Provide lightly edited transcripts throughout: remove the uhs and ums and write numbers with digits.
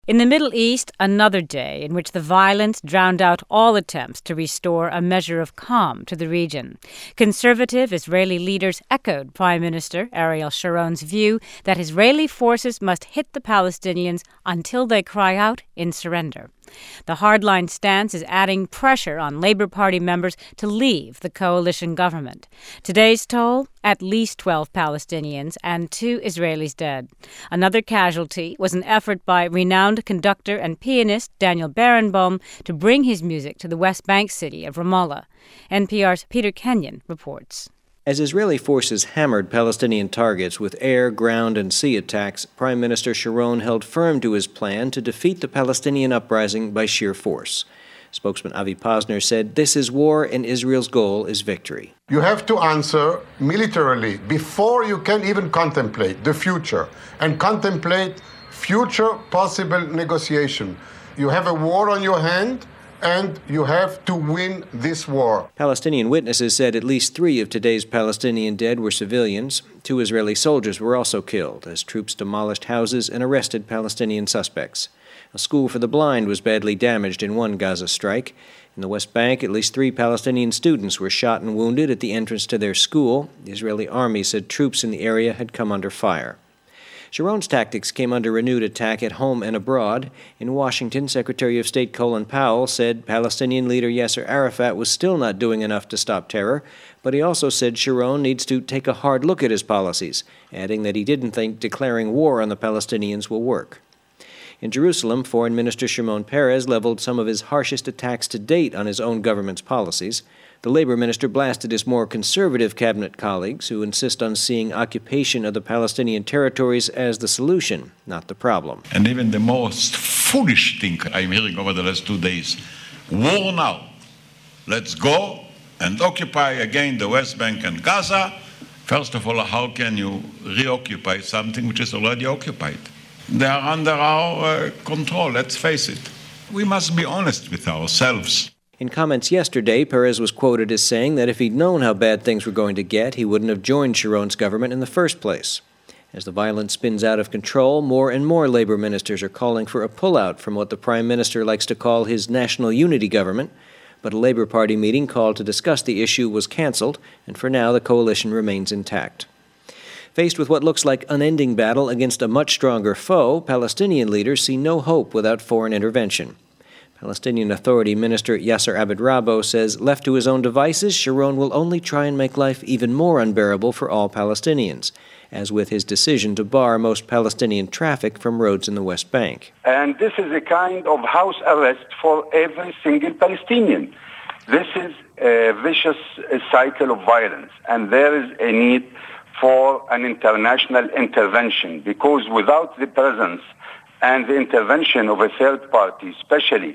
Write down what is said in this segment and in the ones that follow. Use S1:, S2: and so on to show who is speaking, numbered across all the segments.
S1: In the Middle East, another day in which the violence drowned out all attempts to restore a measure of calm to the region. Conservative Israeli leaders echoed Prime Minister Ariel Sharon's view that Israeli forces must hit the Palestinians until they cry out in surrender. The hardline stance is adding pressure on Labour Party members to leave the coalition government. Today's toll, at least 12 Palestinians and 2 Israelis dead. Another casualty was an effort by renowned conductor and pianist Daniel Barenboim to bring his music to the West Bank city of Ramallah. NPR's Peter Kenyon reports.
S2: As Israeli forces hammered Palestinian targets with air, ground, and sea attacks, Prime Minister Sharon held firm to his plan to defeat the Palestinian uprising by sheer force. Spokesman Avi Posner said, "This is war and Israel's goal is victory."
S3: You have to answer militarily before you can even contemplate the future and contemplate future possible negotiation. You have a war on your hand, and you have to win this war.
S2: Palestinian witnesses said at least 3 of today's Palestinian dead were civilians. 2 Israeli soldiers were also killed as troops demolished houses and arrested Palestinian suspects. A school for the blind was badly damaged in one Gaza strike. In the West Bank, at least 3 Palestinian students were shot and wounded at the entrance to their school. The Israeli army said troops in the area had come under fire. Sharon's tactics came under renewed attack at home and abroad. In Washington, Secretary of State Colin Powell said Palestinian leader Yasser Arafat was still not doing enough to stop terror, but he also said Sharon needs to take a hard look at his policies, adding that he didn't think declaring war on the Palestinians will work. In Jerusalem, Foreign Minister Shimon Peres leveled some of his harshest attacks to date on his own government's policies. The labor minister blasted his more conservative cabinet colleagues who insist on seeing occupation of the Palestinian territories as the solution, not the problem.
S4: And even the most foolish thing I'm hearing over the last 2 days, war now. Let's go and occupy again the West Bank and Gaza. First of all, how can you reoccupy something which is already occupied? They are under our control, let's face it. We must be honest with ourselves.
S2: In comments yesterday, Peres was quoted as saying that if he'd known how bad things were going to get, he wouldn't have joined Sharon's government in the first place. As the violence spins out of control, more and more labor ministers are calling for a pullout from what the prime minister likes to call his national unity government. But a Labor Party meeting called to discuss the issue was canceled, and for now the coalition remains intact. Faced with what looks like unending battle against a much stronger foe, Palestinian leaders see no hope without foreign intervention. Palestinian Authority Minister Yasser Abed Rabo says left to his own devices, Sharon will only try and make life even more unbearable for all Palestinians, as with his decision to bar most Palestinian traffic from roads in the West Bank.
S5: And this is a kind of house arrest for every single Palestinian. This is a vicious cycle of violence, and there is a need for an international intervention, because without the presence and the intervention of a third party, especially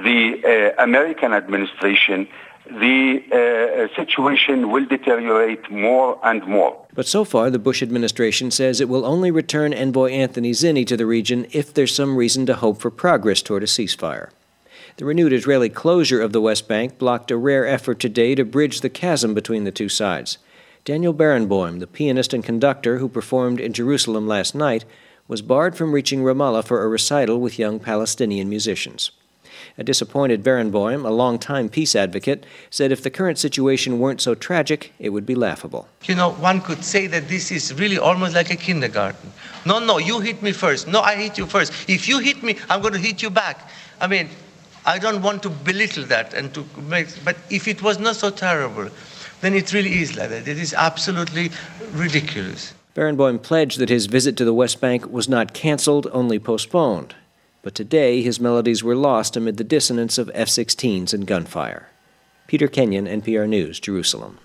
S5: the American administration, the situation will deteriorate more and more.
S2: But so far, the Bush administration says it will only return Envoy Anthony Zinni to the region if there's some reason to hope for progress toward a ceasefire. The renewed Israeli closure of the West Bank blocked a rare effort today to bridge the chasm between the two sides. Daniel Barenboim, the pianist and conductor who performed in Jerusalem last night, was barred from reaching Ramallah for a recital with young Palestinian musicians. A disappointed Barenboim, a longtime peace advocate, said if the current situation weren't so tragic, it would be laughable.
S6: You know, one could say that this is really almost like a kindergarten. No, you hit me first. No, I hit you first. If you hit me, I'm going to hit you back. I mean, I don't want to belittle that, but if it was not so terrible, then it really is like that. It is absolutely ridiculous.
S2: Barenboim pledged that his visit to the West Bank was not canceled, only postponed. But today, his melodies were lost amid the dissonance of F-16s and gunfire. Peter Kenyon, NPR News, Jerusalem.